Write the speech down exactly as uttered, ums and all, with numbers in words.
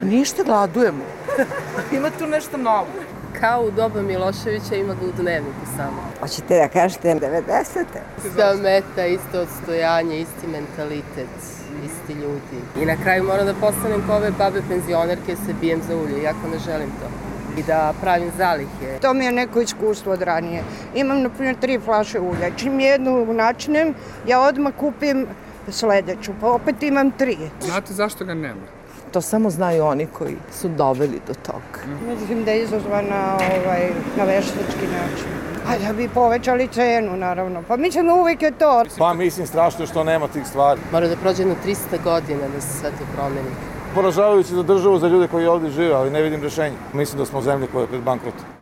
Ništa, gladujemo. Ima tu nešto novo. Kao u doba Miloševića, ima ga u dnevniku samo. Hoćete da kažete devedesete? Ista meta, isto odstojanje, isti mentalitet, isti ljudi. I na kraju moram da postanem kao ove babe penzionerke, se bijem za ulje, iako ne želim to. I da pravim zalihe. To mi je neko iskustvo od ranije. Imam, na primjer, tri flaše ulja. Čim jednu načinem, ja odmah kupim sledeću, pa opet imam tri. Znate zašto ga nema? To samo znaju oni koji su doveli do toga. Mislim da je izazvana ovaj, na veštački način. A da bi povećali cenu, naravno. Pa mislim da uvijek je to. Pa mislim strašno što nema tih stvari. Mora da prođe jedno trista godina da se sve to promeni. Poražavajući za državu, za ljude koji ovdje žive, ali ne vidim rešenja. Mislim da smo zemlje koja je pred bankrotom.